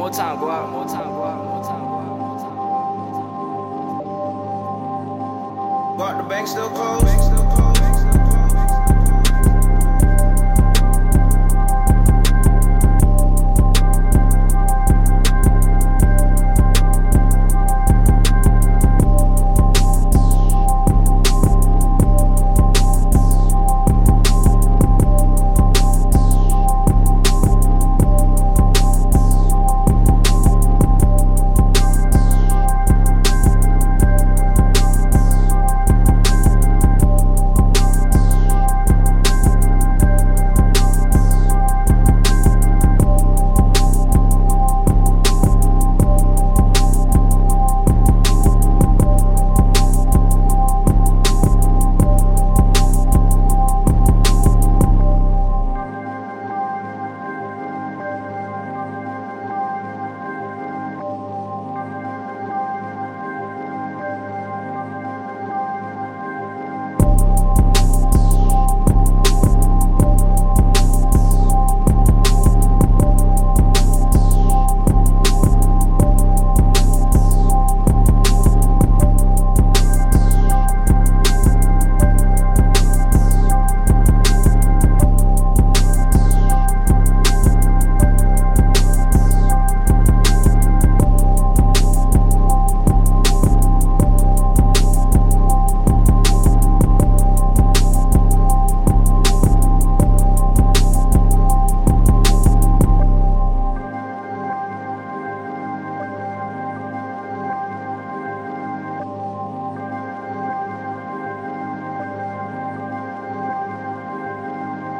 more time, go out, more time, go out, more time, go out, more time, go out, more time. Got the bank still closed.